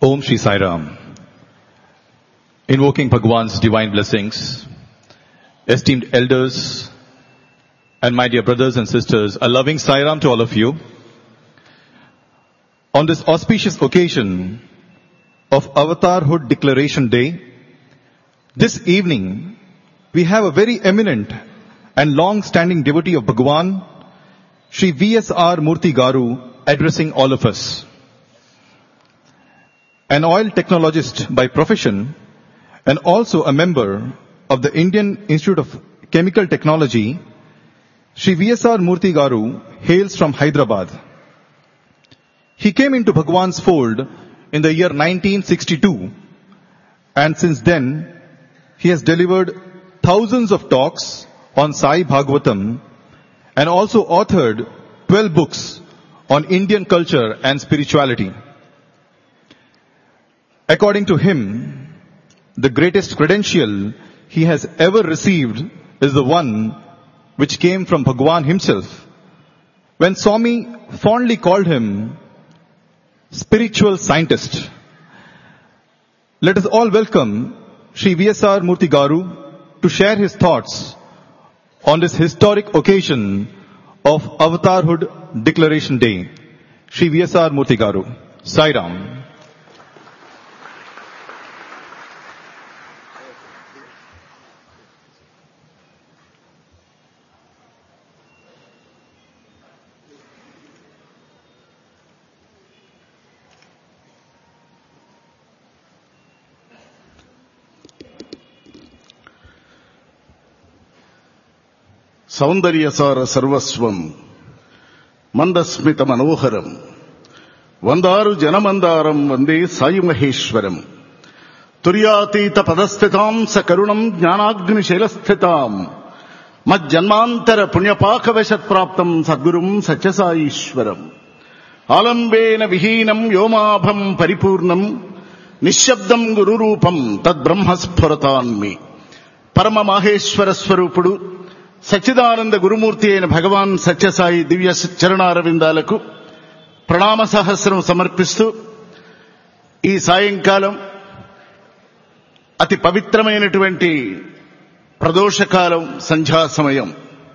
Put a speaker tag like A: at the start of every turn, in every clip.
A: Om Shri Sai Ram. Invoking Bhagwan's divine blessings, esteemed elders, and my dear brothers and sisters, a loving Sai Ram to all of you. On this auspicious occasion of Avatarhood Declaration Day, this evening we have a very eminent and long-standing devotee of Bhagwan, Shri V.S.R. Murthy Garu, addressing all of us. An oil technologist by profession and also a member of the Indian Institute of Chemical Technology, Shri V.S.R. Murthy Garu hails from Hyderabad. He came into Bhagwan's fold in the year 1962, and since then he has delivered thousands of talks on Sai Bhagavatam and also authored 12 books on Indian culture and spirituality. According to him, the greatest credential he has ever received is the one which came from Bhagwan himself, when Swami fondly called him spiritual scientist. Let us all welcome Shri V.S.R. Murthy Garu to share his thoughts on this historic occasion of Avatarhood Declaration Day. Shri V.S.R. Murthy Garu. Sai Ram.
B: సౌందర్యసార సర్వస్వం మందస్మిత మనోహరం వందారు జనమందారం వందే సాయి మహేశ్వరం తుర్యాతీత పదస్థితాం సకరుణం జ్ఞానాగ్నిశైలస్థితాం మజ్జన్మాంతర పుణ్యపాకవశత్ప్రాప్తం సద్గురుం సత్యసాయీశ్వరం ఆలంబేన విహీనం వ్యోమాభం పరిపూర్ణం నిశ్శబ్దం గురురూపం తద్బ్రహ్మస్ఫురతాన్మి పరమ మాహేశ్వర స్వరూపుడు సచ్చిదానంద గురుమూర్తి అయిన భగవాన్ సత్యసాయి దివ్య చరణారవిందాలకు ప్రణామ సహస్రం సమర్పిస్తూ ఈ సాయంకాలం అతి పవిత్రమైనటువంటి ప్రదోషకాలం, సంధ్యా సమయం.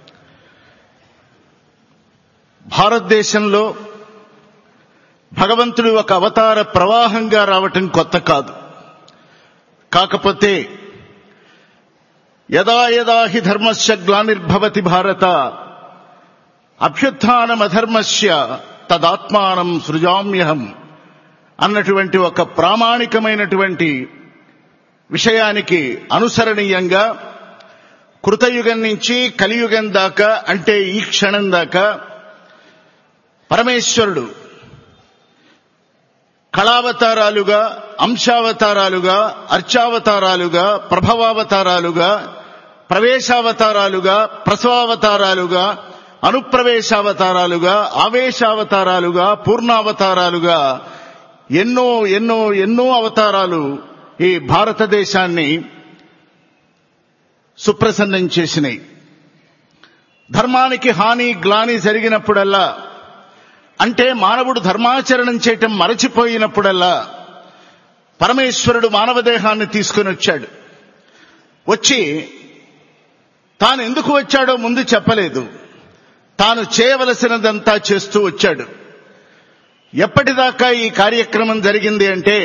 B: భారతదేశంలో భగవంతుడు ఒక అవతార ప్రవాహంగా రావటం కొత్త కాదు. కాకపోతే యదా యదా హి ధర్మస్య గ్లానిర్భవతి భారత అభ్యుత్థానమధర్మస్య తదాత్మానం సృజామ్యహం అన్నటువంటి ఒక ప్రామాణికమైనటువంటి విషయానికి అనుసరణీయంగా కృతయుగం నుంచి కలియుగం దాకా, అంటే ఈ క్షణం దాకా పరమేశ్వరుడు కళావతారాలుగా, అంశావతారాలుగా, అర్చావతారాలుగా, ప్రభవావతారాలుగా, ప్రవేశావతారాలుగా, ప్రసవావతారాలుగా, అనుప్రవేశావతారాలుగా, ఆవేశావతారాలుగా, పూర్ణావతారాలుగా ఎన్నో ఎన్నో ఎన్నో అవతారాలు ఈ భారతదేశాన్ని సుప్రసన్నం చేసినాయి. ధర్మానికి హాని గ్లాని జరిగినప్పుడల్లా, అంటే మానవుడు ధర్మాచరణం చేయటం మరచిపోయినప్పుడల్లా పరమేశ్వరుడు మానవ దేహాన్ని తీసుకుని వచ్చాడు. వచ్చి తాను ఎందుకు వచ్చాడో ముందు చెప్పలేదు. తాను చేయవలసినదంతా చేస్తూ వచ్చాడు. ఎప్పటిదాకా ఈ కార్యక్రమం జరిగింది అంటే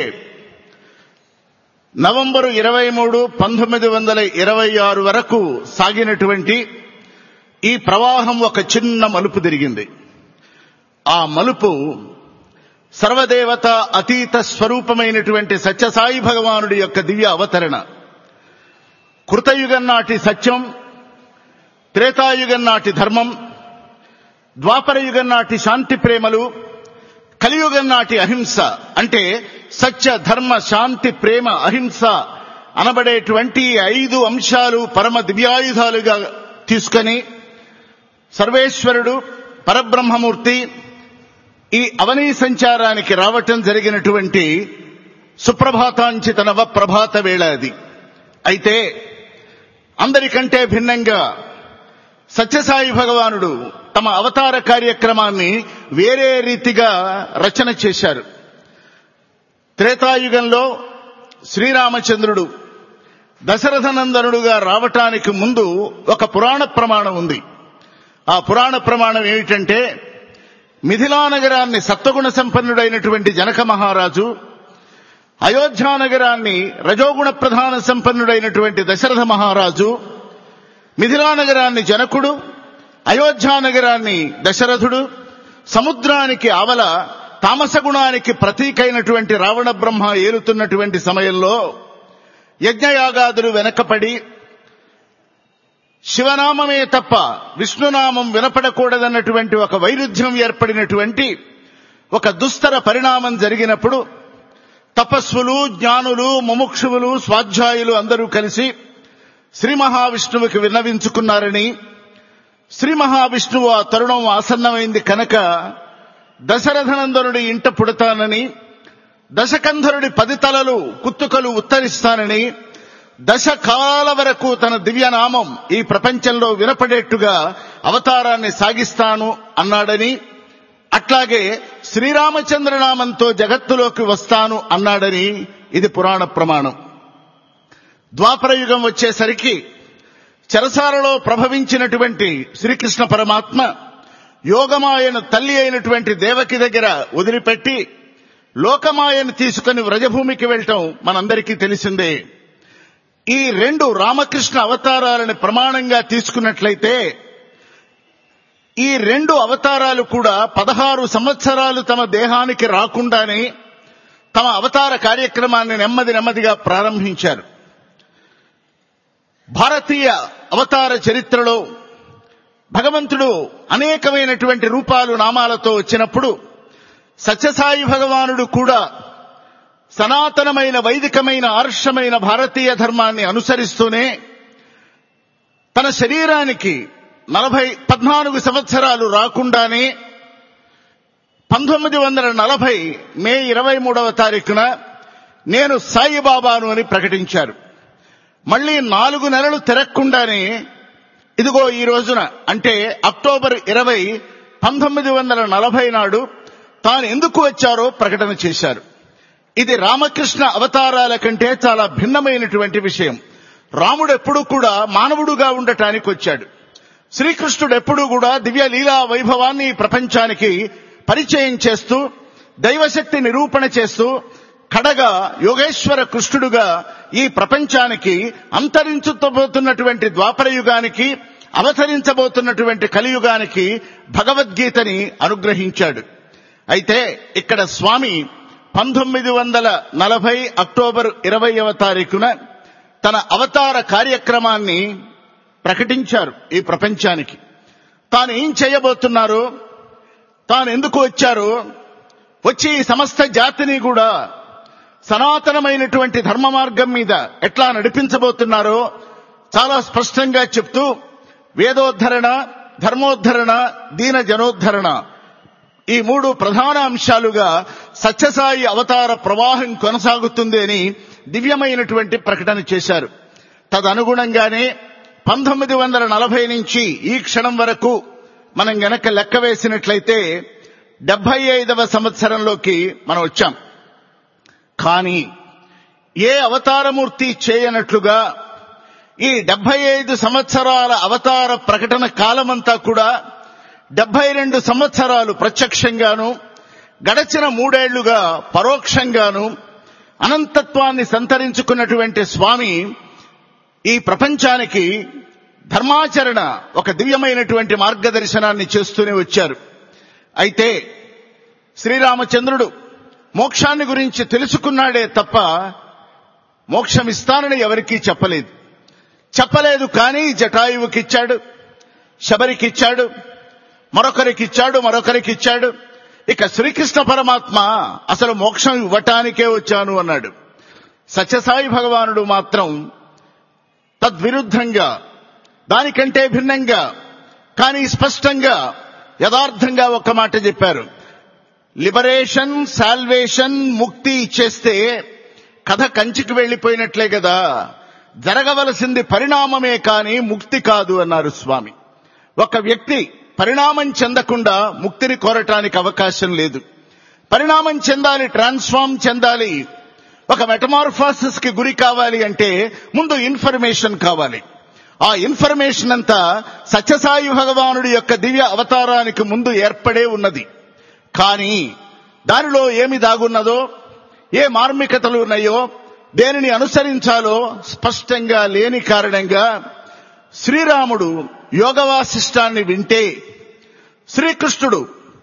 B: నవంబరు 23, 1926 వరకు సాగినటువంటి ఈ ప్రవాహం ఒక చిన్న మలుపు తిరిగింది. ఆ మలుపు సర్వదేవత అతీత స్వరూపమైనటువంటి సత్యసాయి భగవానుడి యొక్క దివ్య అవతరణ. కృతయుగం నాటి సత్యం, త్రేతాయుగం నాటి ధర్మం, ద్వాపరయుగం నాటి శాంతి ప్రేమలు, కలియుగం నాటి అహింస, అంటే సత్య ధర్మ శాంతి ప్రేమ అహింస అనబడేటువంటి 5 అంశాలు పరమ దివ్యాయుధాలుగా తీసుకొని సర్వేశ్వరుడు పరబ్రహ్మమూర్తి ఈ అవనీ సంచారానికి రావటం జరిగినటువంటి సుప్రభాతాంచిత నవ ప్రభాత వేళ అది. అయితే అందరికంటే భిన్నంగా సత్యసాయి భగవానుడు తమ అవతార కార్యక్రమాన్ని వేరే రీతిగా రచన చేశారు. త్రేతాయుగంలో శ్రీరామచంద్రుడు దశరథనందనుడుగా రావటానికి ముందు ఒక పురాణ ప్రమాణం ఉంది. ఆ పురాణ ప్రమాణం ఏమిటంటే, మిథిలానగరాన్ని సత్వగుణ సంపన్నుడైనటువంటి జనక మహారాజు, అయోధ్యానగరాన్ని రజోగుణ ప్రధాన సంపన్నుడైనటువంటి దశరథ మహారాజు, మిథిలానగరాన్ని జనకుడు, అయోధ్యానగరాన్ని దశరథుడు, సముద్రానికి ఆవల తామసగుణానికి ప్రతీకైనటువంటి రావణ బ్రహ్మ ఏలుతున్నటువంటి సమయంలో యజ్ఞయాగాదులు వెనకపడి శివనామమే తప్ప విష్ణునామం వినపడకూడదన్నటువంటి ఒక వైరుధ్యం ఏర్పడినటువంటి ఒక దుస్తర పరిణామం జరిగినప్పుడు తపస్సులు, జ్ఞానులు, ముముక్షువులు, స్వాధ్యాయులు అందరూ కలిసి శ్రీ మహావిష్ణువుకి విన్నవించుకున్నారని, శ్రీ మహావిష్ణువు ఆ తరుణం ఆసన్నమైంది కనుక దశరథనందనుడి ఇంట పుడతానని, దశకంధరుడి 10 తలలు కుత్తుకలు ఉత్తరిస్తానని, దశకాల వరకు తన దివ్యనామం ఈ ప్రపంచంలో వినపడేట్టుగా అవతారాన్ని సాగిస్తాను అన్నాడని, అట్లాగే శ్రీరామచంద్రనామంతో జగత్తులోకి వస్తాను అన్నాడని ఇది పురాణ ప్రమాణం. ద్వాపరయుగం వచ్చేసరికి చెరసాలలో ప్రభవించినటువంటి శ్రీకృష్ణ పరమాత్మ యోగమాయను తల్లి అయినటువంటి దేవకి దగ్గర వదిలిపెట్టి లోకమాయను తీసుకుని వ్రజభూమికి వెళ్ళటం మనందరికీ తెలిసిందే. ఈ 2 రామకృష్ణ అవతారాలను ప్రమాణంగా తీసుకున్నట్లయితే ఈ 2 అవతారాలు కూడా 16 సంవత్సరాలు తమ దేహానికి రాకుండానే తమ అవతార కార్యక్రమాన్ని నెమ్మదిగా ప్రారంభించారు. భారతీయ అవతార చరిత్రలో భగవంతుడు అనేకమైనటువంటి రూపాలు, నామాలతో వచ్చినప్పుడు సత్యసాయి భగవానుడు కూడా సనాతనమైన వైదికమైన ఆర్షమైన భారతీయ ధర్మాన్ని అనుసరిస్తూనే తన శరీరానికి 14 సంవత్సరాలు రాకుండానే 1940 మే 23వ తారీఖున నేను సాయిబాబాను అని ప్రకటించారు. మళ్లీ 4 నెలలు తిరగకుండానే ఇదిగో ఈ రోజున అంటే అక్టోబర్ 20, 1940 నాడు తాను ఎందుకు వచ్చారో ప్రకటన చేశారు. ఇది రామకృష్ణ అవతారాల కంటే చాలా భిన్నమైనటువంటి విషయం. రాముడు ఎప్పుడూ కూడా మానవుడుగా ఉండటానికి వచ్చాడు. శ్రీకృష్ణుడు ఎప్పుడూ కూడా దివ్య లీలా వైభవాన్ని ప్రపంచానికి పరిచయం చేస్తూ దైవశక్తి నిరూపణ చేస్తూ కడగా యోగేశ్వర కృష్ణుడుగా ఈ ప్రపంచానికి అంతరించబోతున్నటువంటి ద్వాపరయుగానికి, అవతరించబోతున్నటువంటి కలియుగానికి భగవద్గీతని అనుగ్రహించాడు. అయితే ఇక్కడ స్వామి 1940 అక్టోబర్ 20వ తారీఖున తన అవతార కార్యక్రమాన్ని ప్రకటించారు ఈ ప్రపంచానికి. తాను ఏం చేయబోతున్నారో, తాను ఎందుకు వచ్చారో, వచ్చి ఈ సమస్త జాతిని కూడా సనాతనమైనటువంటి ధర్మ మార్గం మీద ఎట్లా నడిపించబోతున్నారో చాలా స్పష్టంగా చెప్తూ వేదోద్ధరణ, ధర్మోద్ధరణ, దీన జనోద్ధరణ ఈ 3 ప్రధాన అంశాలుగా సత్యసాయి అవతార ప్రవాహం కొనసాగుతుంది అని దివ్యమైనటువంటి ప్రకటన చేశారు. తదనుగుణంగానే 1940 నుంచి ఈ క్షణం వరకు మనం గనక లెక్క వేసినట్లయితే 75వ సంవత్సరంలోకి మనం వచ్చాం. కానీ ఏ అవతారమూర్తి చేయనట్లుగా ఈ 75 సంవత్సరాల అవతార ప్రకటన కాలమంతా కూడా 72 సంవత్సరాలు ప్రత్యక్షంగాను, గడచిన 3 ఏళ్లుగా పరోక్షంగాను అనంతత్వాన్ని సంతరించుకున్నటువంటి స్వామి ఈ ప్రపంచానికి ధర్మాచరణ ఒక దివ్యమైనటువంటి మార్గదర్శనాన్ని చేస్తూనే వచ్చారు. అయితే శ్రీరామచంద్రుడు మోక్షాన్ని గురించి తెలుసుకున్నాడే తప్ప మోక్షమిస్తానని ఎవరికీ చెప్పలేదు. కానీ జటాయువుకిచ్చాడు, శబరికిచ్చాడు, మరొకరికిచ్చాడు. ఇక శ్రీకృష్ణ పరమాత్మ అసలు మోక్షం ఇవ్వటానికే వచ్చాను అన్నాడు. సత్యసాయి భగవానుడు మాత్రం తద్విరుద్ధంగా, దానికంటే భిన్నంగా కానీ స్పష్టంగా యథార్థంగా ఒక్క మాట చెప్పారు. లిబరేషన్, సాల్వేషన్, ముక్తి ఇచ్చేస్తే కథ కంచికి వెళ్లిపోయినట్లే కదా, జరగవలసింది పరిణామమే కాని ముక్తి కాదు అన్నారు స్వామి. ఒక వ్యక్తి పరిణామం చెందకుండా ముక్తిని కోరటానికి అవకాశం లేదు. పరిణామం చెందాలి, ట్రాన్స్ఫార్మ్ చెందాలి, ఒక మెటమార్ఫాసిస్ కి గురి కావాలి అంటే ముందు ఇన్ఫర్మేషన్ కావాలి. ఆ ఇన్ఫర్మేషన్ అంతా సత్యసాయి భగవానుడి యొక్క దివ్య అవతారానికి ముందు ఏర్పడే ఉన్నది. కానీ దానిలో ఏమి దాగున్నదో, ఏ మార్మికతలు ఉన్నాయో, దేనిని అనుసరించాలో స్పష్టంగా లేని కారణంగా శ్రీరాముడు యోగవాసిష్టాన్ని వింటే, శ్రీకృష్ణుడు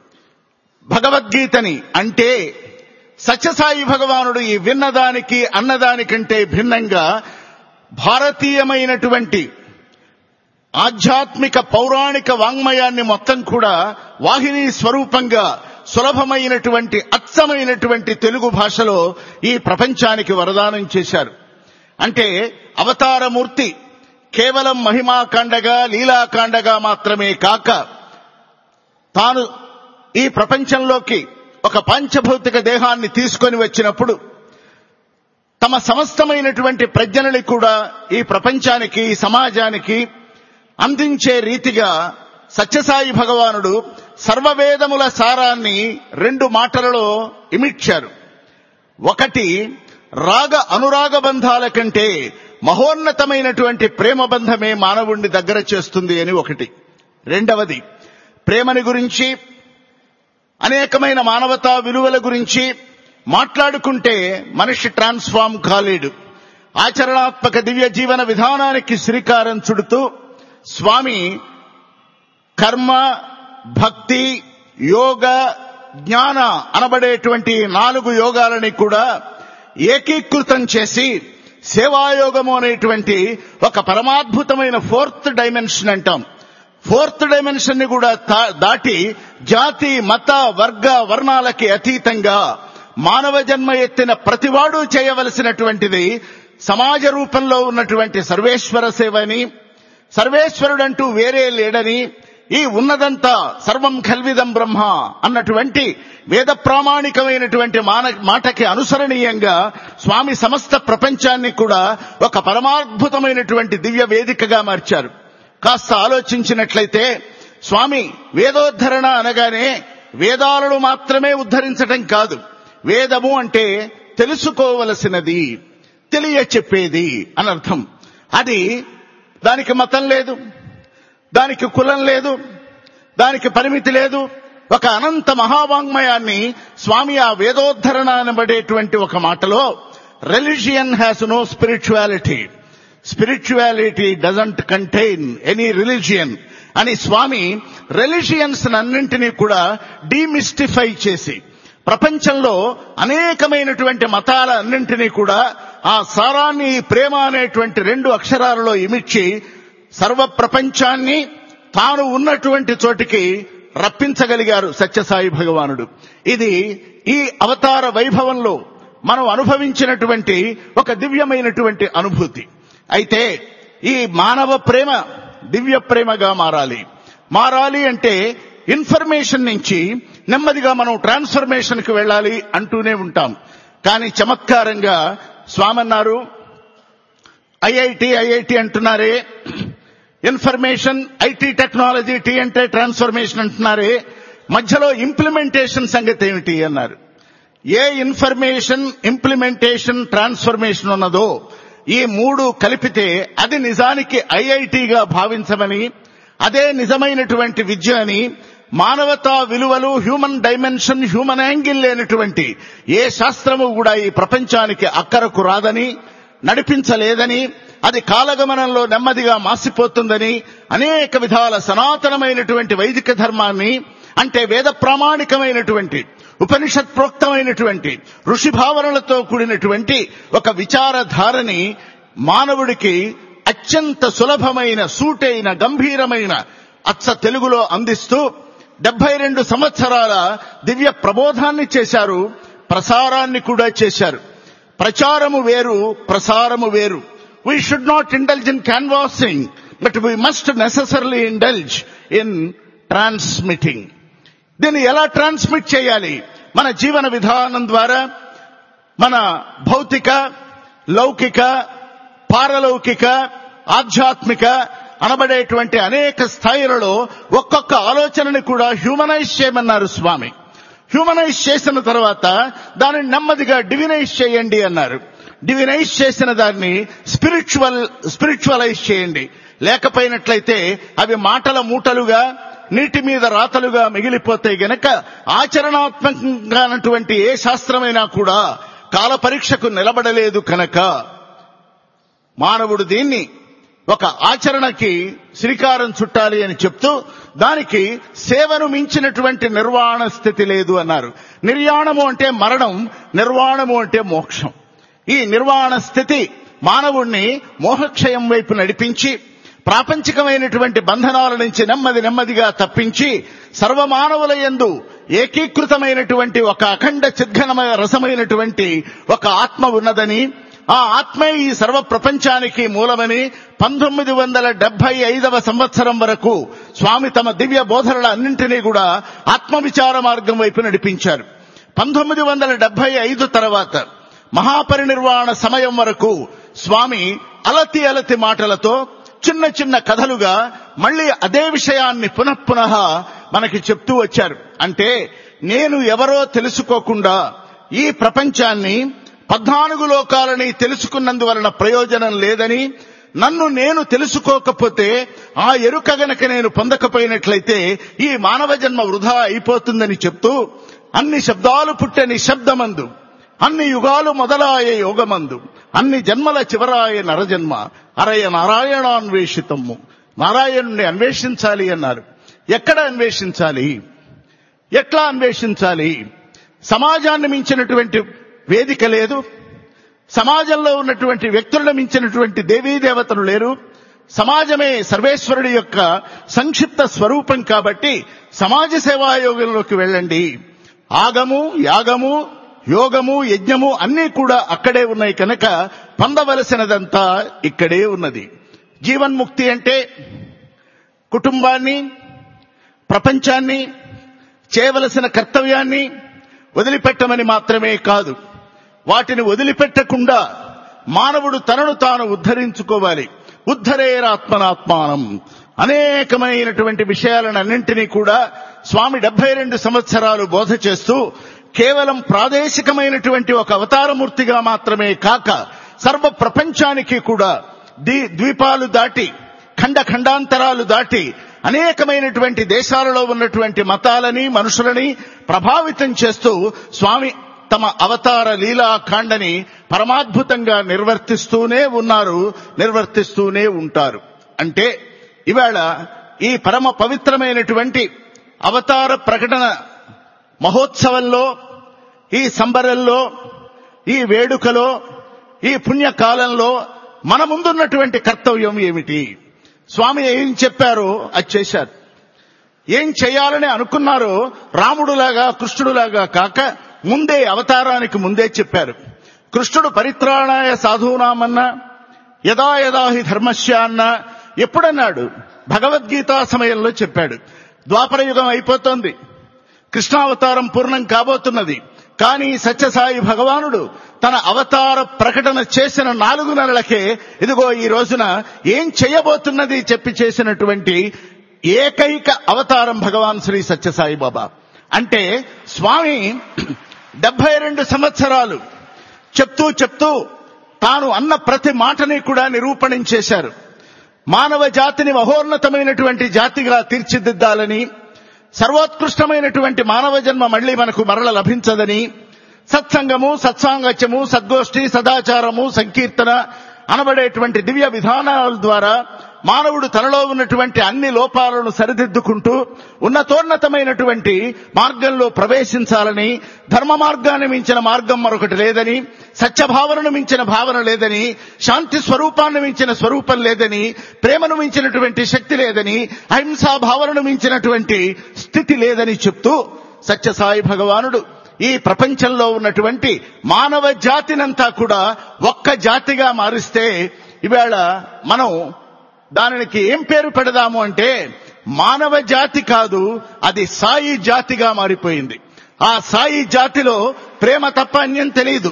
B: భగవద్గీతని అంటే, సత్యసాయి భగవానుడు ఈ విన్నదానికి అన్నదానికంటే భిన్నంగా భారతీయమైనటువంటి ఆధ్యాత్మిక పౌరాణిక వాంగ్మయాన్ని మొత్తం కూడా వాహిని స్వరూపంగా సులభమైనటువంటి అచ్చమైనటువంటి తెలుగు భాషలో ఈ ప్రపంచానికి వరదానం చేశారు. అంటే అవతారమూర్తి కేవలం మహిమాకాండగా లీలాకాండగా మాత్రమే కాక, తాను ఈ ప్రపంచంలోకి ఒక పంచభౌతిక దేహాన్ని తీసుకొని వచ్చినప్పుడు తమ సమస్తమైనటువంటి ప్రజ్ఞలని కూడా ఈ ప్రపంచానికి, ఈ సమాజానికి అందించే రీతిగా సత్యసాయి భగవానుడు సర్వవేదముల సారాన్ని 2 మాటలలో ఇమిడ్చారు. ఒకటి, రాగ అనురాగ బంధాల కంటే మహోన్నతమైనటువంటి ప్రేమ బంధమే మానవుణ్ణి దగ్గర చేస్తుంది అని ఒకటి. రెండవది, ప్రేమని గురించి, అనేకమైన మానవతా విలువల గురించి మాట్లాడుకుంటే మనిషి ట్రాన్స్ఫార్మ్ కాలేడు. ఆచరణాత్మక దివ్య జీవన విధానానికి శ్రీకారం చుడుతూ స్వామి కర్మ, భక్తి, యోగ, జ్ఞాన అనబడేటువంటి 4 యోగాలని కూడా ఏకీకృతం చేసి సేవాయోగము అనేటువంటి ఒక పరమాద్భుతమైన 4th డైమెన్షన్ అంటాం. 4th డైమెన్షన్ ని కూడా దాటి జాతి, మత, వర్గ, వర్ణాలకి అతీతంగా మానవ జన్మ ఎత్తిన ప్రతివాడు చేయవలసినటువంటిది సమాజ రూపంలో ఉన్నటువంటి సర్వేశ్వర సేవని, సర్వేశ్వరుడంటూ వేరే లేడని, ఈ ఉన్నదంతా సర్వం ఖల్విదం బ్రహ్మ అన్నటువంటి వేద ప్రామాణికమైనటువంటి మాటకి అనుసరణీయంగా స్వామి సమస్త ప్రపంచాన్ని కూడా ఒక పరమాద్భుతమైనటువంటి దివ్య వేదికగా మార్చారు. కాస్త ఆలోచించినట్లయితే స్వామి వేదోద్ధరణ అనగానే వేదాలను మాత్రమే ఉద్ధరించటం కాదు. వేదము అంటే తెలుసుకోవలసినది, తెలియచెప్పేది అనర్థం. అది దానికి మతం లేదు, దానికి కులం లేదు, దానికి పరిమితి లేదు. ఒక అనంత మహావాంగ్మయాన్ని స్వామి ఆ వేదోద్ధరణ అనబడేటువంటి ఒక మాటలో, religion has no spirituality, spirituality doesn't contain any religion అని స్వామి రిలిజియన్స్ అన్నింటినీ కూడా డీమిస్టిఫై చేసి ప్రపంచంలో అనేకమైనటువంటి మతాల అన్నింటినీ కూడా ఆ సారాన్ని ప్రేమ అనేటువంటి 2 అక్షరాలలో ఇమిడ్చి సర్వ ప్రపంచాన్ని తాను ఉన్నటువంటి చోటికి రప్పించగలిగారు సత్యసాయి భగవానుడు. ఇది ఈ అవతార వైభవంలో మనం అనుభవించినటువంటి ఒక దివ్యమైనటువంటి అనుభూతి. అయితే ఈ మానవ ప్రేమ దివ్య ప్రేమగా మారాలి అంటే ఇన్ఫర్మేషన్ నుంచి నెమ్మదిగా మనం ట్రాన్స్ఫర్మేషన్ కి వెళ్ళాలి అంటూనే ఉంటాం. కానీ చమత్కారంగా స్వామి అన్నారు, ఐఐటి అంటున్నారే, ఇన్ఫర్మేషన్, ఐటీ టెక్నాలజీ, టీ అంటే ట్రాన్స్ఫర్మేషన్ అంటున్నారే, మధ్యలో ఇంప్లిమెంటేషన్ సంగతి ఏమిటి అన్నారు. ఏ ఇన్ఫర్మేషన్, ఇంప్లిమెంటేషన్, ట్రాన్స్ఫర్మేషన్ ఉన్నదో ఈ 3 కలిపితే అది నిజానికి ఐఐటిగా భావించమని, అదే నిజమైనటువంటి విద్య అని, మానవతా విలువలు, హ్యూమన్ డైమెన్షన్, హ్యూమన్ యాంగిల్ లేనటువంటి ఏ శాస్త్రము కూడా ఈ ప్రపంచానికి అక్కరకు రాదని, నడిపించలేదని, అది కాలగమనంలో నెమ్మదిగా మాసిపోతుందని, అనేక విధాల సనాతనమైనటువంటి వైదిక ధర్మాన్ని, అంటే వేద ప్రామాణికమైనటువంటి ఉపనిషత్ ప్రోక్తమైనటువంటి ఋషి భావనలతో కూడినటువంటి ఒక విచారధారని మానవుడికి అత్యంత సులభమైన, సూటైన, గంభీరమైన అచ్చ తెలుగులో అందిస్తూ 72 సంవత్సరాల దివ్య ప్రబోధాన్ని చేశారు. ప్రసారాన్ని కూడా చేశారు. ప్రచారము వేరు, ప్రసారము వేరు. We should not indulge in canvassing, but we must necessarily indulge in transmitting. దీన్ని ఎలా ట్రాన్స్మిట్ చేయాలి? మన జీవన విధానం ద్వారా, మన భౌతిక, లౌకిక, పారలౌకిక, ఆధ్యాత్మిక అనబడేటువంటి అనేక స్థాయిలలో ఒక్కొక్క ఆలోచనని కూడా హ్యూమనైజ్ చేయమన్నారు స్వామి. హ్యూమనైజ్ చేసిన తర్వాత దానిని నెమ్మదిగా డివినైజ్ చేయండి అన్నారు. డివినైజ్ చేసిన దాన్ని స్పిరిచువలైజ్ చేయండి. లేకపోయినట్లయితే అవి మాటల మూటలుగా, నీటి మీద రాతలుగా మిగిలిపోతాయి గనక ఆచరణాత్మకంగానటువంటి ఏ శాస్త్రమైనా కూడా కాల పరీక్షకు నిలబడలేదు కనుక మానవుడు దీన్ని ఒక ఆచరణకి శ్రీకారం చుట్టాలి అని చెప్తూ దానికి సేవను మించినటువంటి నిర్వాణ స్థితి లేదు అన్నారు. నిర్యాణము అంటే మరణం, నిర్వాణము అంటే మోక్షం. ఈ నిర్వాణ స్థితి మానవుణ్ణి మోహక్షయం వైపు నడిపించి ప్రాపంచికమైనటువంటి బంధనాల నుంచి నెమ్మదిగా తప్పించి సర్వమానవుల యందు ఏకీకృతమైనటువంటి ఒక అఖండ చిద్ఘనమయ రసమైనటువంటి ఒక ఆత్మ ఉన్నదని, ఆ ఆత్మే ఈ సర్వ ప్రపంచానికి మూలమని 1975వ సంవత్సరం వరకు స్వామి తమ దివ్య బోధనల అన్నింటినీ కూడా ఆత్మవిచార మార్గం వైపు నడిపించారు. 1975 తర్వాత మహాపరినిర్వాణ సమయం వరకు స్వామి అలతి మాటలతో చిన్న చిన్న కథలుగా మళ్ళీ అదే విషయాన్ని పునః మనకి చెప్తూ వచ్చారు. అంటే నేను ఎవరో తెలుసుకోకుండా ఈ ప్రపంచాన్ని 14 లోకాలని తెలుసుకున్నందువలన ప్రయోజనం లేదని, నన్ను నేను తెలుసుకోకపోతే ఆ ఎరుక గనక నేను పొందకపోయినట్లయితే ఈ మానవ జన్మ వృధా అయిపోతుందని చెప్తూ అన్ని శబ్దాలు పుట్టని శబ్దమందు, అన్ని యుగాలు మొదలాయ యోగమందు, అన్ని జన్మల చివరాయ నరజన్మ అరయ నారాయణాన్వేషితము, నారాయణుణ్ణి అన్వేషించాలి అన్నారు. ఎక్కడ అన్వేషించాలి, ఎట్లా అన్వేషించాలి? సమాజాన్ని మించినటువంటి వేదిక లేదు, సమాజంలో ఉన్నటువంటి వ్యక్తులను మించినటువంటి దేవీ దేవతలు లేరు, సమాజమే సర్వేశ్వరుడి యొక్క సంక్షిప్త స్వరూపం కాబట్టి సమాజ సేవాయోగంలోకి వెళ్ళండి. ఆగము, యాగము, యోగము, యజ్ఞము అన్నీ కూడా అక్కడే ఉన్నాయి కనుక పొందవలసినదంతా ఇక్కడే ఉన్నది. జీవన్ముక్తి అంటే కుటుంబాన్ని, ప్రపంచాన్ని, చేయవలసిన కర్తవ్యాన్ని వదిలిపెట్టమని మాత్రమే కాదు, వాటిని వదిలిపెట్టకుండా మానవుడు తనను తాను ఉద్ధరించుకోవాలి. ఉద్ధరేరాత్మనాత్మానం అనేకమైనటువంటి విషయాలను అన్నింటినీ కూడా స్వామి 72 సంవత్సరాలు బోధ చేస్తూ కేవలం ప్రాదేశికమైనటువంటి ఒక అవతారమూర్తిగా మాత్రమే కాక సర్వ ప్రపంచానికి కూడా ద్వీపాలు దాటి, ఖండాంతరాలు దాటి అనేకమైనటువంటి దేశాలలో ఉన్నటువంటి మతాలని, మనుషులని ప్రభావితం చేస్తూ స్వామి తమ అవతార లీలాఖండని పరమాద్భుతంగా నిర్వర్తిస్తూనే ఉన్నారు, నిర్వర్తిస్తూనే ఉంటారు. అంటే ఇవాళ ఈ పరమ పవిత్రమైనటువంటి అవతార ప్రకటన మహోత్సవంలో, ఈ సంబరంలో, ఈ వేడుకలో, ఈ పుణ్యకాలంలో మన ముందున్నటువంటి కర్తవ్యం ఏమిటి? స్వామి ఏం చెప్పారో అది చేశారు. ఏం చేయాలని అనుకున్నారో రాముడులాగా, కృష్ణుడులాగా కాక ముందే, అవతారానికి ముందే చెప్పారు. కృష్ణుడు పరిత్రాణాయ సాధూనామన్నా, యదా యదా హి ధర్మస్య అన్నా ఎప్పుడన్నాడు? భగవద్గీతా సమయంలో చెప్పాడు. ద్వాపరయుగం అయిపోతోంది, కృష్ణావతారం పూర్ణం కాబోతున్నది. కానీ సత్యసాయి భగవానుడు తన అవతార ప్రకటన చేసిన 4 నెలలకే ఇదిగో ఈ రోజున ఏం చేయబోతున్నది చెప్పి చేసినటువంటి ఏకైక అవతారం భగవాన్ శ్రీ సత్యసాయి బాబా. అంటే స్వామి 72 సంవత్సరాలు చెప్తూ తాను అన్న ప్రతి మాటని కూడా నిరూపణించేశారు. మానవ జాతిని మహోన్నతమైనటువంటి జాతిగా తీర్చిదిద్దాలని, సర్వోత్కృష్టమైనటువంటి మానవ జన్మ మళ్లీ మనకు మరల లభించదని, సత్సంగము, సత్సాంగత్యము, సద్గోష్ఠి, సదాచారము, సంకీర్తన అనబడేటువంటి దివ్య విధానాల ద్వారా మానవుడు తనలో ఉన్నటువంటి అన్ని లోపాలను సరిదిద్దుకుంటూ ఉన్నతోన్నతమైనటువంటి మార్గంలో ప్రవేశించాలని, ధర్మ మార్గాన్ని మించిన మార్గం మరొకటి లేదని, సత్యభావనను మించిన భావన లేదని, శాంతి స్వరూపాన్ని మించిన స్వరూపం లేదని, ప్రేమను మించినటువంటి శక్తి లేదని, అహింసా భావనను మించినటువంటి స్థితి లేదని చెప్తూ సత్యసాయి భగవానుడు ఈ ప్రపంచంలో ఉన్నటువంటి మానవ జాతినంతా కూడా ఒక్క జాతిగా మారిస్తే ఇవాళ మనం దానికి ఏం పేరు పెడదాము అంటే మానవ జాతి కాదు, అది సాయి జాతిగా మారిపోయింది. ఆ సాయి జాతిలో ప్రేమ తప్ప అన్యం తెలియదు,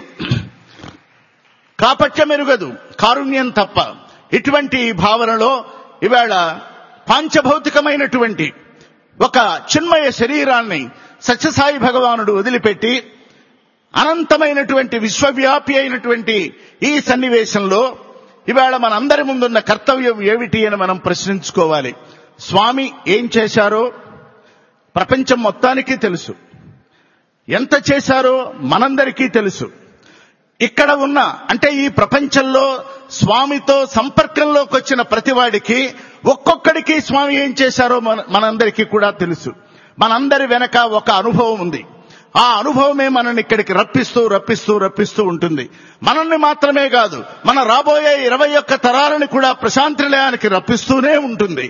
B: కాపట్యం ఎరుగదు, కారుణ్యం తప్ప. ఇటువంటి భావనలో ఇవాళ పాంచభౌతికమైనటువంటి ఒక చిన్మయ శరీరాన్ని సత్యసాయి భగవానుడు వదిలిపెట్టి అనంతమైనటువంటి విశ్వవ్యాపి అయినటువంటి ఈ సన్నివేశంలో ఇవాళ మనందరి ముందున్న కర్తవ్యం ఏమిటి అని మనం ప్రశ్నించుకోవాలి. స్వామి ఏం చేశారో ప్రపంచం మొత్తానికి తెలుసు, ఎంత చేశారో మనందరికీ తెలుసు. ఇక్కడ ఉన్న అంటే ఈ ప్రపంచంలో స్వామితో సంపర్కంలోకి వచ్చిన ప్రతివాడికి ఒక్కొక్కడికి స్వామి ఏం చేశారో మనందరికీ కూడా తెలుసు. మనందరి వెనక ఒక అనుభవం ఉంది. ఆ అనుభవమే మనల్ని ఇక్కడికి రప్పిస్తూ ఉంటుంది. మనల్ని మాత్రమే కాదు, మన రాబోయే 21 తరాలని కూడా ప్రశాంతి నిలయానికి రప్పిస్తూనే ఉంటుంది.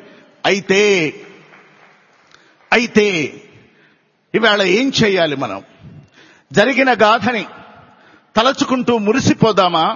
B: అయితే ఇవాళ ఏం చేయాలి? మనం జరిగిన గాథని తలచుకుంటూ మురిసిపోదామా?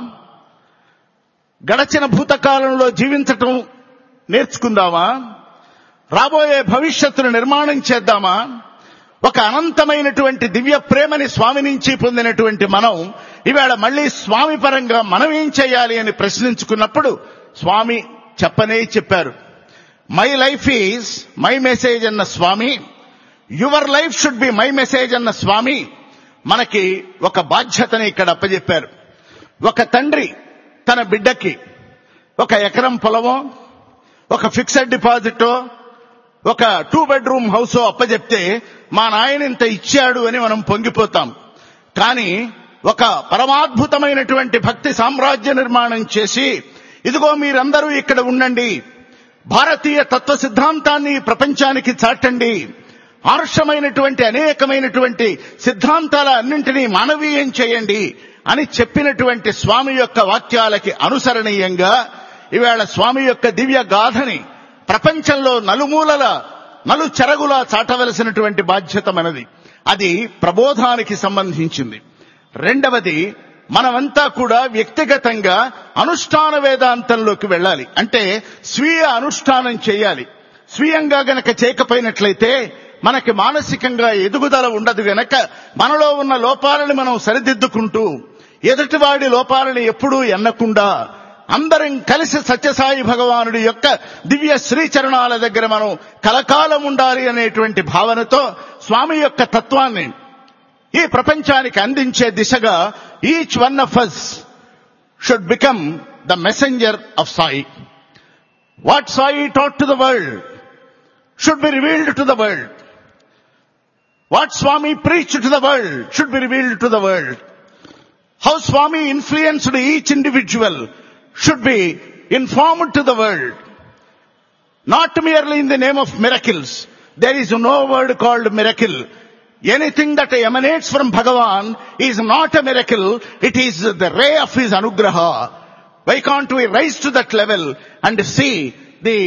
B: గడచిన భూతకాలంలో జీవించటం నేర్చుకుందామా? రాబోయే భవిష్యత్తును నిర్మాణం చేద్దామా? ఒక అనంతమైనటువంటి దివ్య ప్రేమని స్వామి నుంచి పొందినటువంటి మనం ఇవాళ మళ్లీ స్వామి పరంగా మనం ఏం చేయాలి అని ప్రశ్నించుకున్నప్పుడు స్వామి చెప్పారు. My life is my message అన్న Swami, your life should be my message అన్న స్వామి మనకి ఒక బాధ్యతని ఇక్కడ అప్పచెప్పారు. ఒక తండ్రి తన బిడ్డకి 1 ఎకరం పొలమో, ఒక ఫిక్స్డ్ డిపాజిటో, ఒక 2 బెడ్రూమ్ హౌసో అప్పచెప్తే మా నాయన ఇంత ఇచ్చాడు అని మనం పొంగిపోతాం. కానీ ఒక పరమాద్భుతమైనటువంటి భక్తి సామ్రాజ్య నిర్మాణం చేసి, ఇదిగో మీరందరూ ఇక్కడ ఉండండి, భారతీయ తత్వ సిద్ధాంతాన్ని ప్రపంచానికి చాటండి, ఆర్షమైనటువంటి అనేకమైనటువంటి సిద్ధాంతాల అన్నింటినీ మానవీయం చేయండి అని చెప్పినటువంటి స్వామి యొక్క వాక్యాలకి అనుసరణీయంగా ఇవాళ స్వామి యొక్క దివ్య గాథని ప్రపంచంలో నలుచెరగులా చాటవలసినటువంటి బాధ్యత మనది. అది ప్రబోధానికి సంబంధించింది. రెండవది, మనమంతా కూడా వ్యక్తిగతంగా అనుష్ఠాన వేదాంతంలోకి వెళ్ళాలి. అంటే స్వీయ అనుష్ఠానం చేయాలి. స్వీయంగా గనక చేయకపోయినట్లయితే మనకి మానసికంగా ఎదుగుదల ఉండదు. గనక మనలో ఉన్న లోపాలని మనం సరిదిద్దుకుంటూ ఎదుటివాడి లోపాలని ఎప్పుడూ ఎన్నకుండా అందరం కలిసి సత్యసాయి భగవానుడి యొక్క దివ్య శ్రీచరణాల దగ్గర మనం కలకాలం ఉండాలి అనేటువంటి భావనతో స్వామి యొక్క తత్వాన్ని ఈ ప్రపంచానికి అందించే దిశగా each one of us should become the messenger of Sai. What Sai taught to the world should be revealed to the world. What Swami preached to the world should be revealed to the world. How Swami influenced each individual should be informed to the world. Not merely in the name of miracles. There is no word called miracle. Anything that emanates from Bhagavan is not a miracle. It is the ray of his anugraha. Why can't we rise to that level and see the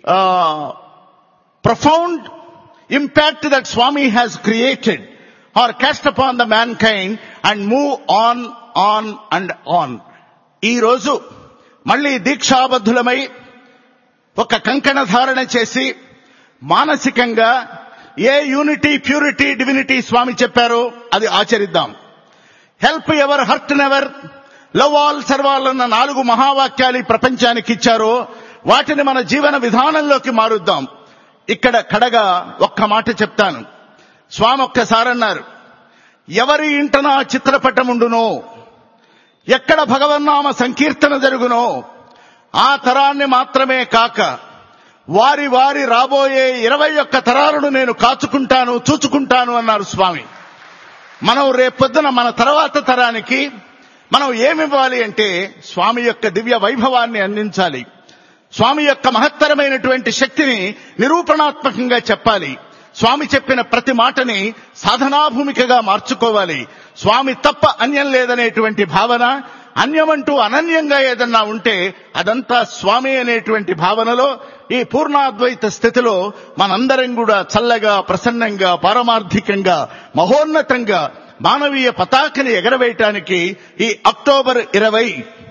B: profound impact that Swami has created or cast upon the mankind and move on and on. ఈ రోజు మళ్ళీ దీక్షాబద్ధులమై ఒక కంకణ ధారణ చేసి మానసికంగా ఏ unity, purity, divinity Swami చెప్పారో అది ఆచరిద్దాం. Help ever, hurt never, love all, serve all అన్న 4 మహావాక్యాలు ప్రపంచానికి ఇచ్చారో వాటిని మన జీవన విధానంలోకి మారుద్దాం. ఇక్కడ కడగా ఒక్క మాట చెప్తాను. స్వామి ఒక్కసారి అన్నారు, ఎవరి ఇంటనా చిత్రపటముండునో, ఎక్కడ భగవన్నామ సంకీర్తన జరుగునో ఆ తరాన్ని మాత్రమే కాక వారి రాబోయే 21 తరాలను నేను కాచుకుంటాను, చూచుకుంటాను అన్నారు స్వామి. మనం రేపొద్దున మన తర్వాత తరానికి మనం ఏమివ్వాలి అంటే స్వామి యొక్క దివ్య వైభవాన్ని అందించాలి. స్వామి యొక్క మహత్తరమైనటువంటి శక్తిని నిరూపణాత్మకంగా చెప్పాలి. స్వామి చెప్పిన ప్రతి మాటని సాధనాభూమికగా మార్చుకోవాలి. స్వామి తప్ప అన్యం లేదనేటువంటి భావన, అన్యమంటూ అనన్యంగా ఏదన్నా ఉంటే అదంతా స్వామి అనేటువంటి భావనలో ఈ పూర్ణాద్వైత స్థితిలో మనందరం కూడా చల్లగా, ప్రసన్నంగా, పారమార్థికంగా, మహోన్నతంగా మానవీయ పతాకని ఎగరవేయటానికి ఈ అక్టోబర్ 20,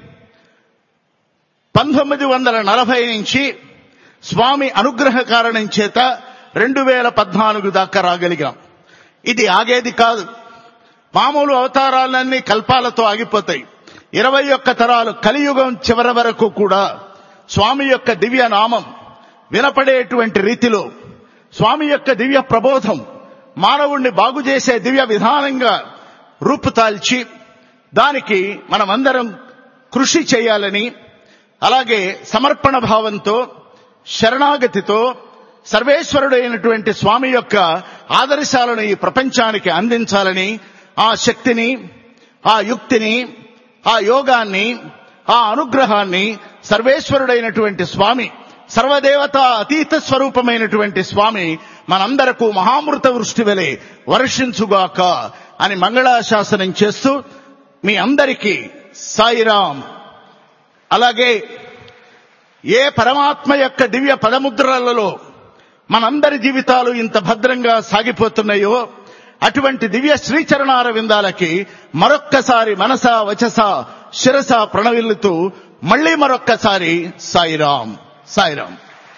B: 1940 నుంచి స్వామి అనుగ్రహ కారణం చేత 2014 దాకా రాగలిగాం. ఇది ఆగేది కాదు. మామూలు అవతారాలన్నీ కల్పాలతో ఆగిపోతాయి. 21 తరాలు కలియుగం చివరి వరకు కూడా స్వామి యొక్క దివ్య నామం వినపడేటువంటి రీతిలో, స్వామి యొక్క దివ్య ప్రబోధం మానవుణ్ణి బాగు చేసే దివ్య విధానంగా రూపుతాల్చి దానికి మనమందరం కృషి చేయాలని, అలాగే సమర్పణ భావంతో శరణాగతితో సర్వేశ్వరుడైనటువంటి స్వామి యొక్క ఆదర్శాలను ఈ ప్రపంచానికి అందించాలని, ఆ శక్తిని, ఆ యుక్తిని, ఆ యోగాన్ని, ఆ అనుగ్రహాన్ని సర్వేశ్వరుడైనటువంటి స్వామి, సర్వదేవత అతీత స్వరూపమైనటువంటి స్వామి మనందరకు మహామృత వృష్టి వలె వర్షించుగాక అని మంగళాశాసనం చేస్తూ మీ అందరికీ సాయిరాం. అలాగే ఏ పరమాత్మ యొక్క దివ్య పదముద్రలలో మనందరి జీవితాలు ఇంత భద్రంగా సాగిపోతున్నాయో అటువంటి దివ్య శ్రీచరణార విందాలకి మరొక్కసారి మనస వచస శిరస ప్రణవిల్లుతూ మళ్లీ మరొక్కసారి సాయిరాం సాయిరాం.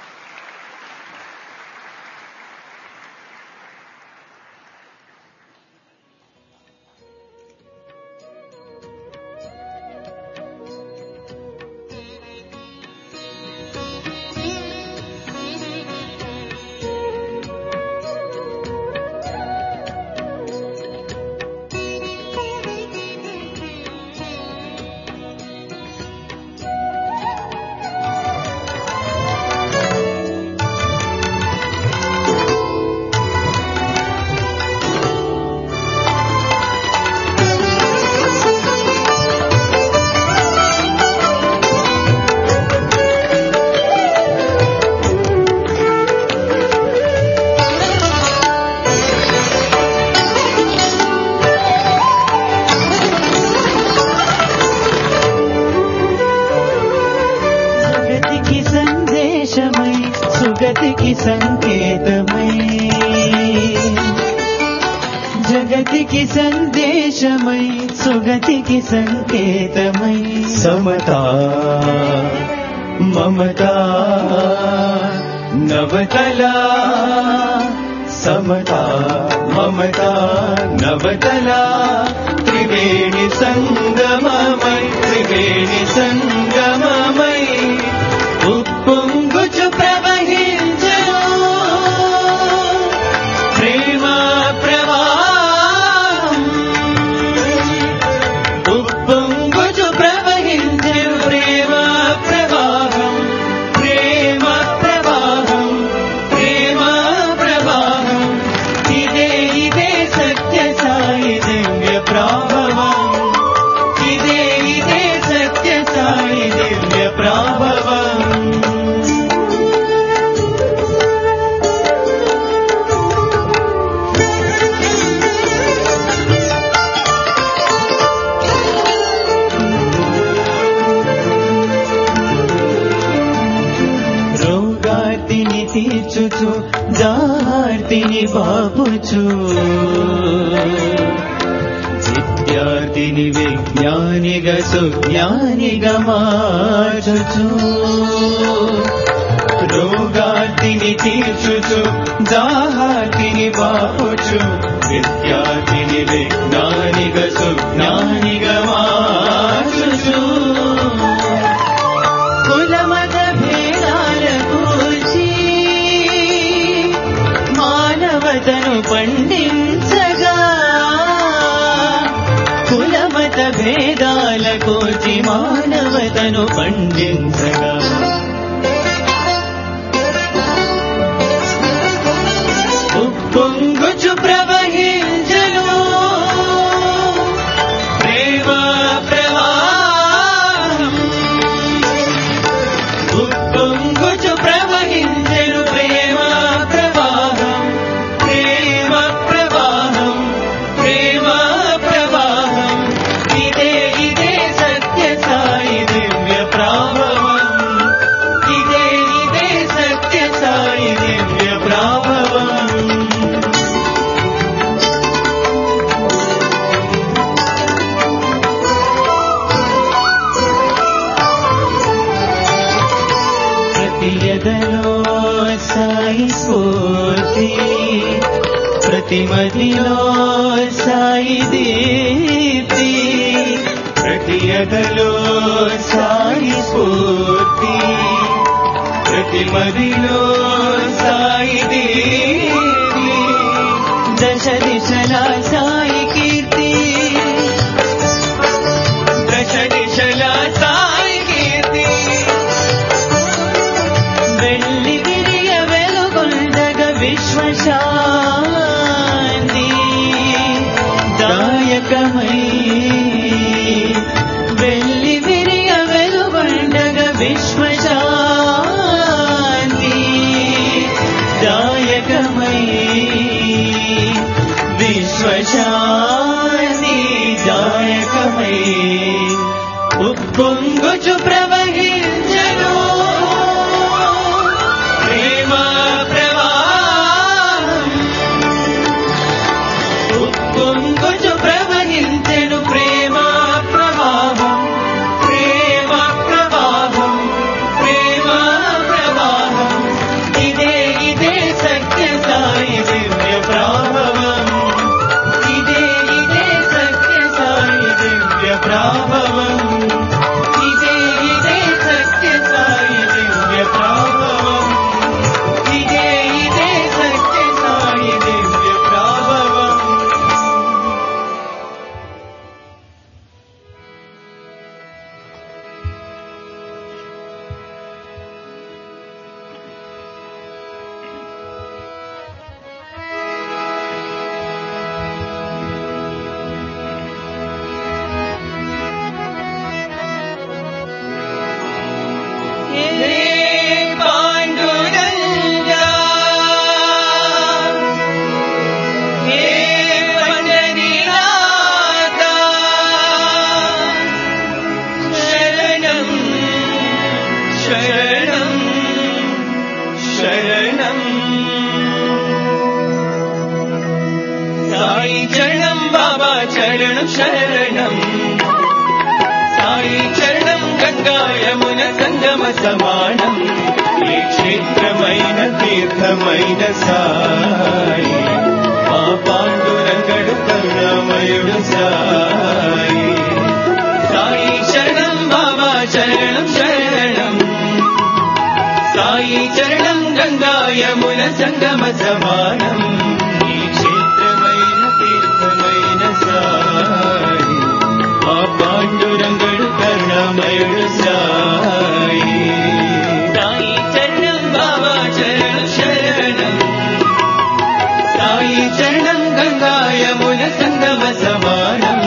C: సుగతికి సంకేతమై జగతికి సందేశమై సుగతికి సంకేతమై సమతా మమతా నవతలా సమతా మమతా నవతలా త్రివేణి సంగమమై త్రివేణి సంగమమై ఉప్పొంగుచు ప్రవహించెను ప్రేమ ప్రవాహం. ఉప్పొంగుచు ప్రవహించెను ప్రేమ ప్రవాహం, ప్రేమ ప్రవాహం, ప్రేమ ప్రవాహం. ఇదే ఇదే సత్య సాయి దివ్య ప్రాభవం, ఇదే ఇదే సత్య సాయి దివ్య ప్రాభవం. రోగార్తిని తీర్చుచు దార్తిని బాపుచు విద్యార్థిని విజ్ఞానిగా సుజ్ఞానిగా మార్చుచు రోగార్తిని తీర్చుచు దాహార్తిని బాపుచు విద్యార్థిని విజ్ఞానిగా సుజ్ఞానిగా మార్చుచు కులమత భేదాల కూర్చి మానవతను పండించగా కులమత భేదాల కూర్చి మానవతను పండించగా ఉప్పొంగుచు ప్రవహించెను ప్రేమ ప్రవాహం. ఉప్పొంగుచు ప్రవహించెను ప్రేమ ప్రవాహం, ప్రేమ ప్రవాహం, ప్రేమ ప్రవాహం. ఇదే ఇదే సత్య సాయి దివ్య ప్రాభవం, ఇదే ఇదే సత్య సాయి దివ్య ప్రాభవం. ప్రతి ఎదలో సాయి స్ఫూర్తి, ప్రతి మదిలో సాయి దీప్తి. ప్రతి ఎదలో సాయి స్ఫూర్తి, ప్రతి మదిలో సాయి దీప్తి. ఉప్పొంగుచు ప్రవహించెను ప్రేమ ప్రవాహం ఉప్పొంగుచు ప్రవహించెను ప్రేమ ప్రవాహం ప్రేమ ప్రవాహం ప్రేమ ప్రవాహం ఇదే ఇదే సత్య సాయి దివ్య ప్రభావం ఇదే ఇదే సత్య సాయి దివ్య ప్రభావం ఇదే ఇదే సత్య సాయి దివ్య ప్రభావం ఇదే ఇదే సత్య సాయి దివ్య ప్రభావం. పాండురంగా హే పండరీనాథ శరణం శరణం శరణం సాయి చరణం బాబా చరణం శరణం సాయి చరణం గంగా యమున సంగమ సమానం ఏ క్షేత్రమైన తీర్థమైన సాయి మా పాండురంగడు కరుణామయుడు సాయి సాయి శరణం బాబా చరణం శరణం సాయి చరణం గంగా యమున సంగమ సమానం ఈ క్షేత్రమైన తీర్థమైన సాయి మా పాండురంగడు కరుణామయుడు సాయి సాయి చరణం బాబా చరణం శరణం సాయి చరణం గంగా యమున సంగమ సమానం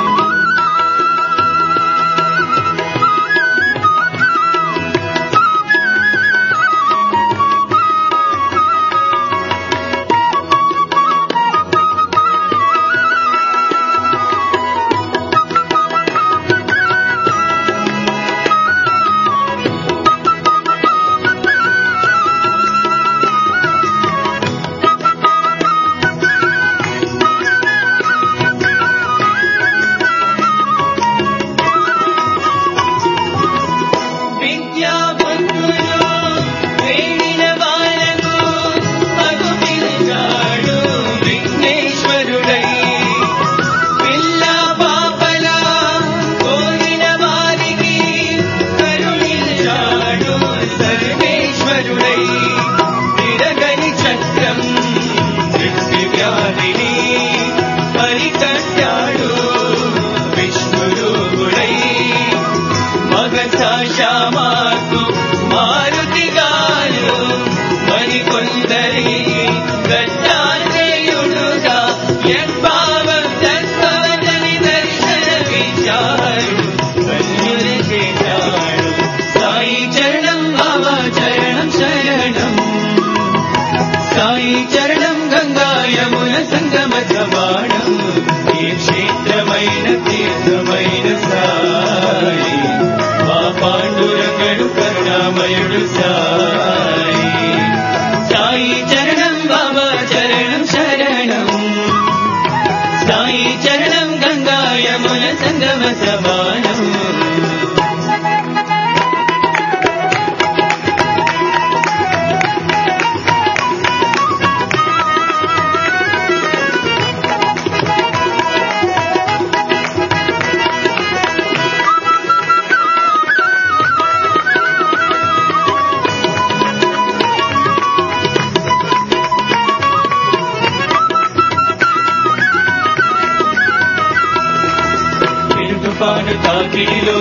C: తాకిడిలో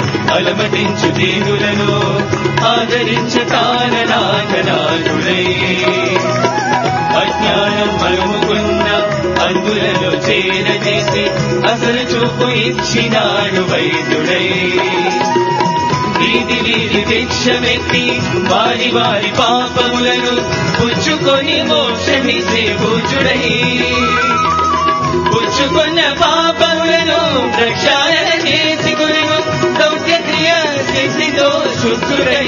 C: అలమటించు దీనులను ఆదరించతాననాథనాథుడై అజ్ఞానం మరుముకున్న అందులలో చేరజేసి అసలు చూపు ఇచ్చినాడు వైద్యుడై వీధి వీధి భిక్షమెత్తి వారి వారి పాపములను పుచ్చుకొని మోక్షమిసే పూజుడై పుచ్చుకున్న పాపములను ప్రక్షాళన చేసి గురువు దౌత్య క్రియ శుద్ధుడై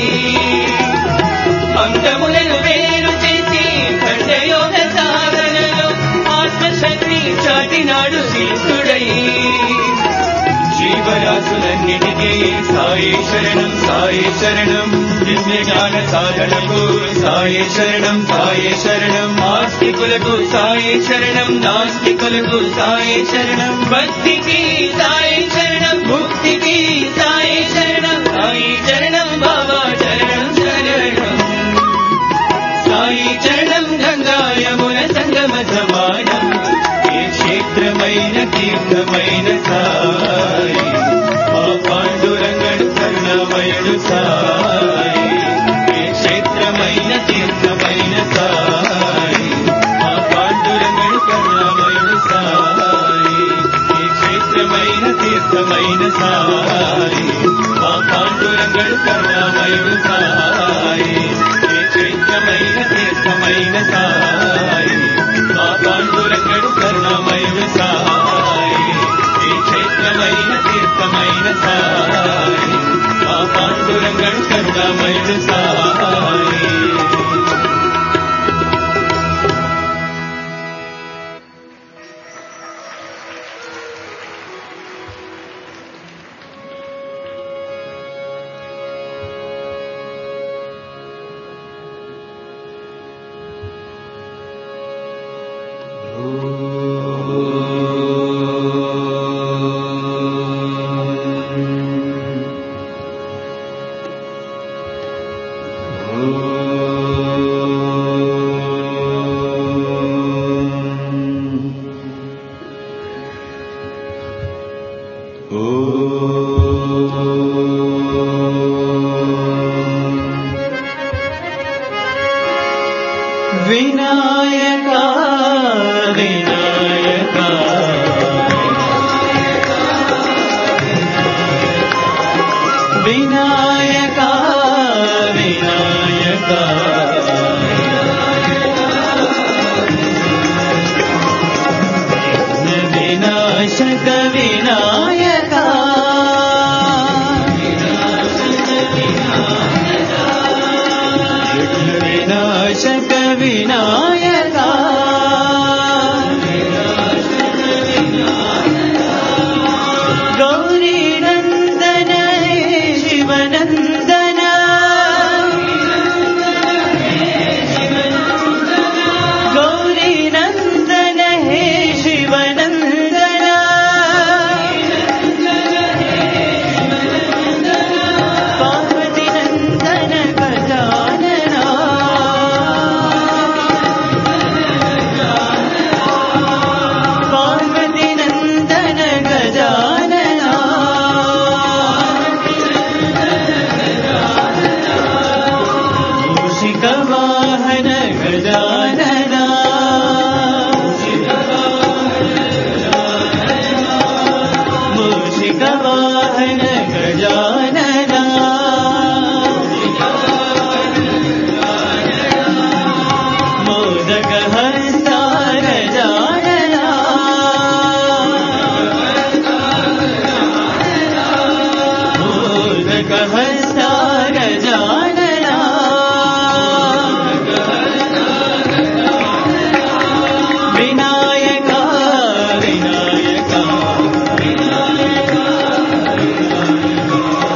C: అంగములను వేరు చేసి ఖండయోగ సాధనలో ఆత్మశక్తి చాటినాడు శిష్యుడై జీవరాశులన్నిటికీ సాయే శరణం సాయే శరణం దివ్య జ్ఞాన సాధనకు సాయే శరణం సాయే శరణం ఆస్తికులకు సాయే శరణం నాస్తికులకు సాయే శరణం భక్తికి సాయే శరణం ముక్తికి సాయే శరణం సాయి చరణం బాబా చరణం శరణం సాయి చరణం గంగా యమున సంగమ సమానం ఏ క్షేత్రమైన తీర్థమైన సాయి ఆ పాండురంగడు కరుణమయుడు సాయి ఏ క్షేత్రమైన తీర్థమైన సాయి ఆ పాండురంగడు కరుణమయుడు సాయి ఏ క్షేత్రమైన తీర్థమైన సాయి ఆ పాండురంగడు కరుణమయుడు సాయి ఏ క్షేత్రమైన తీర్థమైన సాయి ఆ పాండురంగడు కరుణమయుడు సాయి ఏ క్షేత్రమైన తీర్థమైన సాయి ఆ పాండురంగడు కరుణమయుడు సాయి. వినాయక వినాయక వినాయక వినాయక వినాశక వినాయక వినాశక వినాయక గౌరీ నందన శివనందన గౌరీ నందన హే శివనందన పార్వతి నందన గజానన పార్వతి నందన గజానన మూషిక వాహన గజానన మూషిక వాహన గజానన మోదక హస్త గజానన మోదక హస్త గజానన వినాయక వినాయక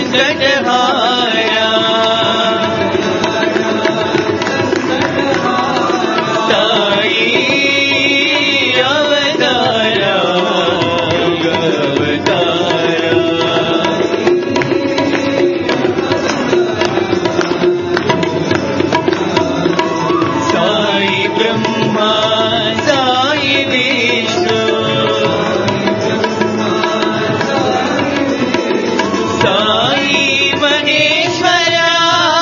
C: संकटहारा साई अवतारा अवतारा साई ब्रह्मा साई विष्णु साई महेश्वरा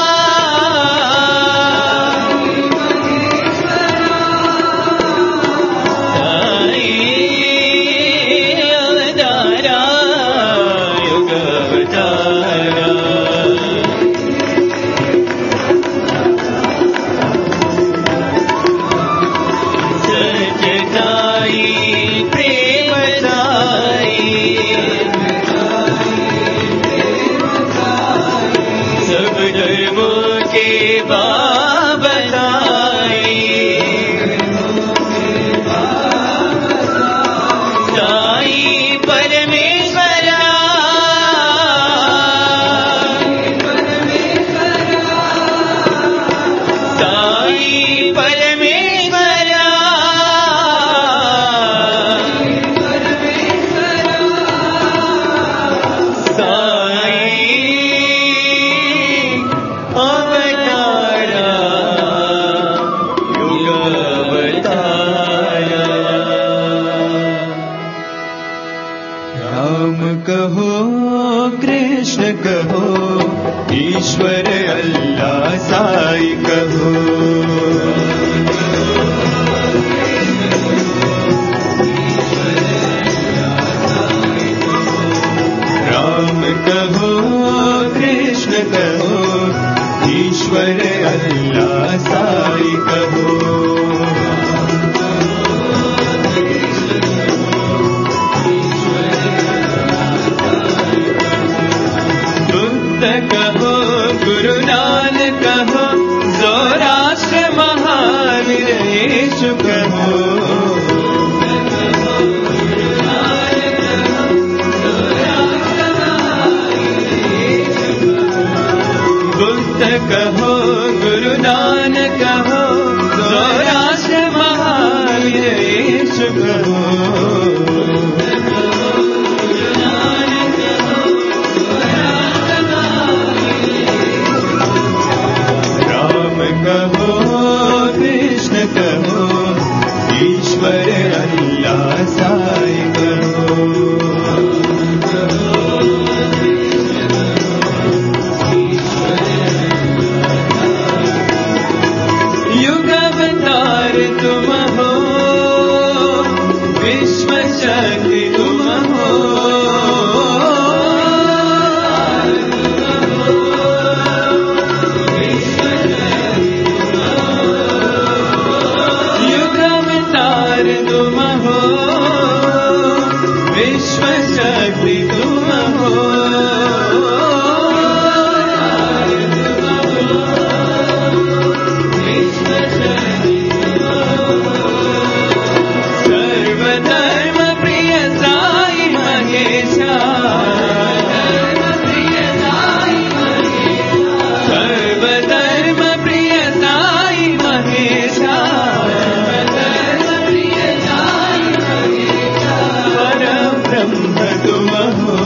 C: साई अवतारा युग अवतारा सच्चाई प्रेम साई सब धर्मों के बाबा साई साई परमेश्वरा साई परमेश्वरा साई अवतारा युग अवतारा
D: राम कहो कृष्ण कहो ईश्वर अल्लाह साई कहो राम कहो कृष्ण कहो ईश्वर अल्लाह साई कहो बुद्ध कहो गुरु नानक कहो ज़ोराष्ट्र महावीर यीशु कहो बुद्ध कहो गुरु नानक कहो ज़ोराष्ट्र महावीर यीशु कहो राम कहो कृष्ण कहो ईश्वर अल्लाह साई कहो युग अवतार तुम हो विश्व शक्ति तुम हो युग अवतार तुम हो विश्व शक्ति तुम हो सर्वधर्म प्रिय साई महेशा सर्वधर्म प्रिय साई महेशा परम ब्रह्म तुम हो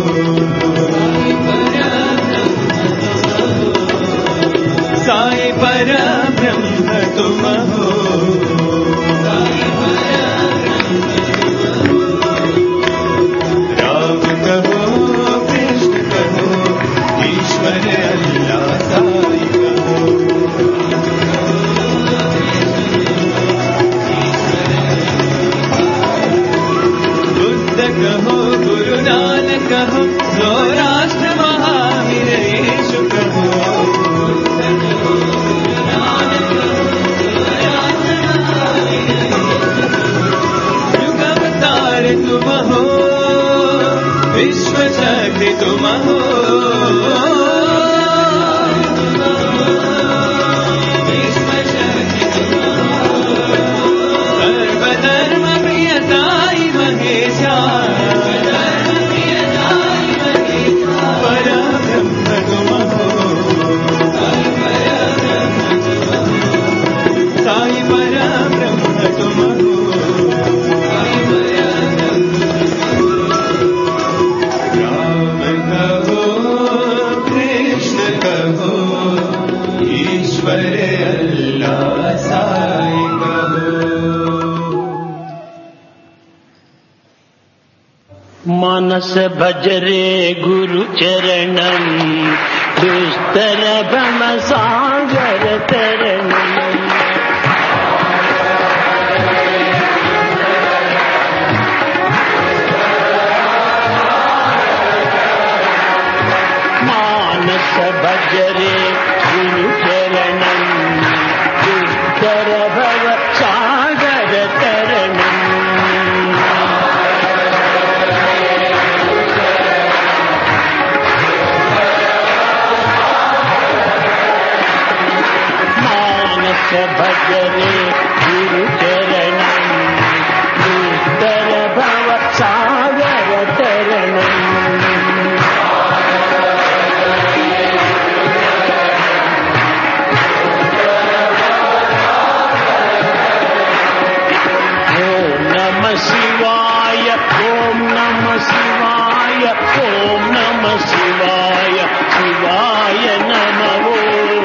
D: साई परम ब्रह्म तुम हो राम कहो कृष्ण कहो ईश्वर अल्लाह साई कहो बुद्ध कहो गुरु नानक कहो ज़ोराष्ट्र महावीर यीशु कहो युग अवतार तुम हो विश्व शक्ति तुम हो सर्वधर्म प्रिय साई महेशा परम
E: మనస భజరే గురు చరణం దుస్తర భ్రమ సాగర తరణం మానస భజరే గురు చరణం దుస్తర భవ సాగర తరణం భజరే గురు చరణం దుస్తర భవ సాగర తరణం ఓం నమ శివాయ ఓం నమ శివాయ ఓం నమ శివాయ శివాయ నమో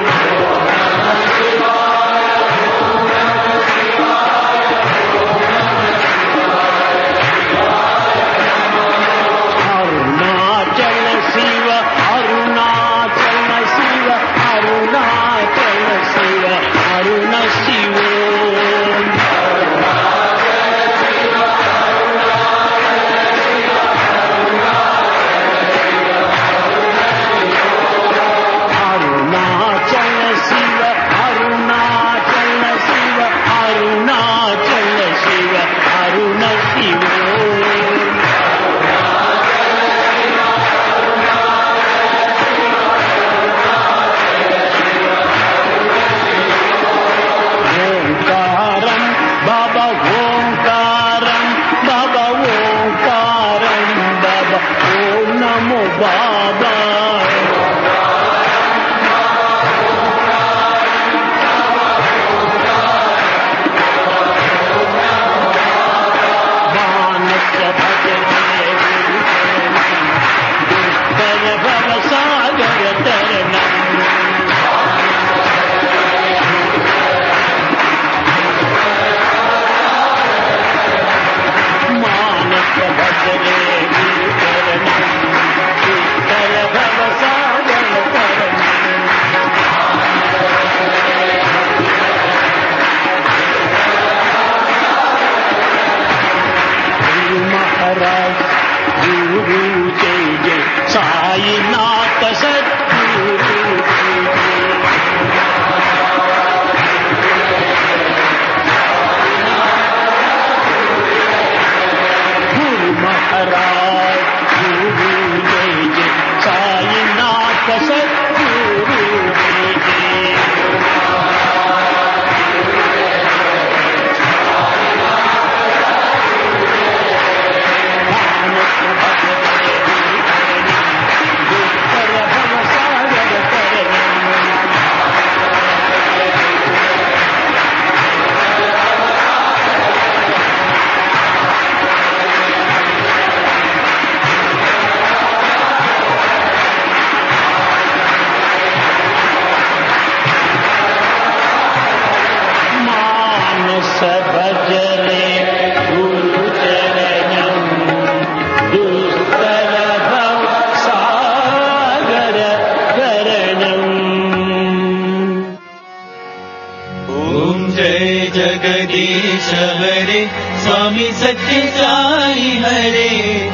D: जगदीश हरे स्वामी सत्य साई हरे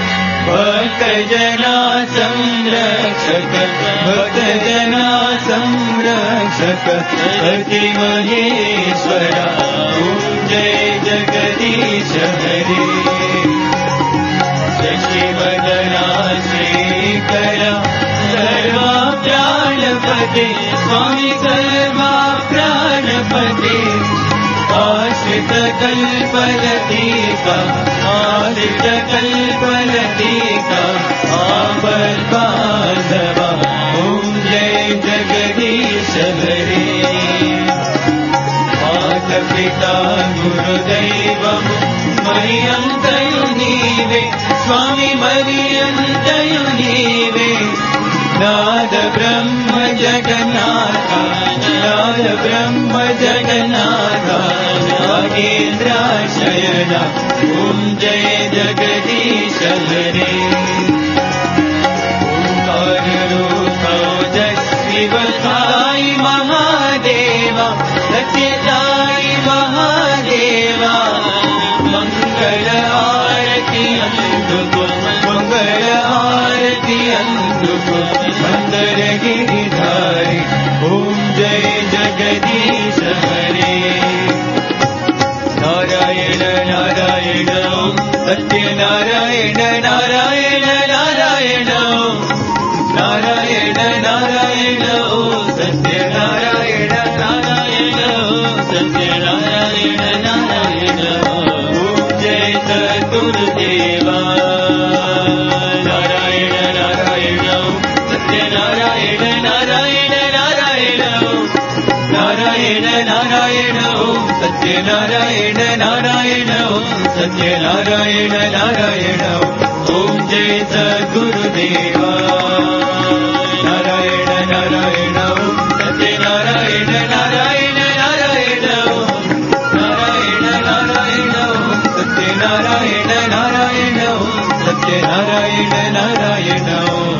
D: भक्त जना संरक्षक भक्त जना संरक्षक अति महेश्वरा ओम जय जगदीश हरे शशिवदना श्रीकरा सर्वा प्राणपते स्वामी सर्वा प्राणपते आश्रित कल्पलतिका आश्रित कल्पलतिका आपद्बांधवा ओम जय जगदीश हरे माता पिता गुरुदैवं मरियन्तयु नीवे स्वामी मरियन्तयु नीवे नाद ब्रह्म जगन्नाथ नाद ब्रह्म जगन्नाथ नागेन्द्र शयन ओम जय जगदीश हरे అందుకో మంగళ హారతి అందుకో మందర గిరిధారి ఓం జయ జగదీశ హరే నారాయణ నారాయణ సత్యనారాయణ నారాయణ నారాయణ నారాయణ నారాయణ ఓ సత్యనారాయణ నారాయణ సత్యనారాయణ నారాయణ ఓం జయ సద్గురుదేవా నారాయణ నారాయణ సత్యనారాయణ నారాయణ నారాయణ నారాయణ నారాయణ ఓం సత్యనారాయణ నారాయణ ఓం సత్యనారాయణ నారాయణ ఓం జయ సద్గురుదేవా నారాయణ నారాయణ ఓం సత్యనారాయణ నారాయణ నారాయణ నారాయణ నారాయణ ఓం సత్యనారాయణ నారాయణ ఓం సత్యనారాయణ నారాయణ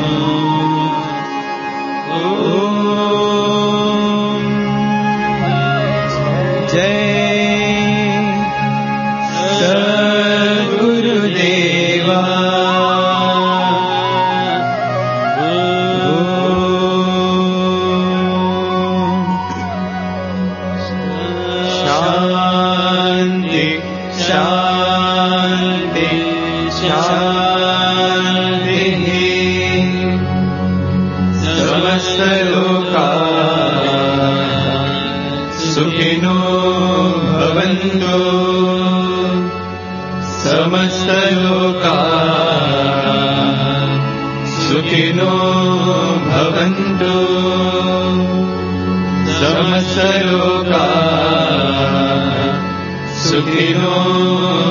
D: ఓం జయ సద్గురుదేవా శాంతి శాంతి శాంతి సమస్త లోకా సుఖినో భవంతు సమస్త లోకా సుఖినో భవంతు సమస్త లోకా సుఖినో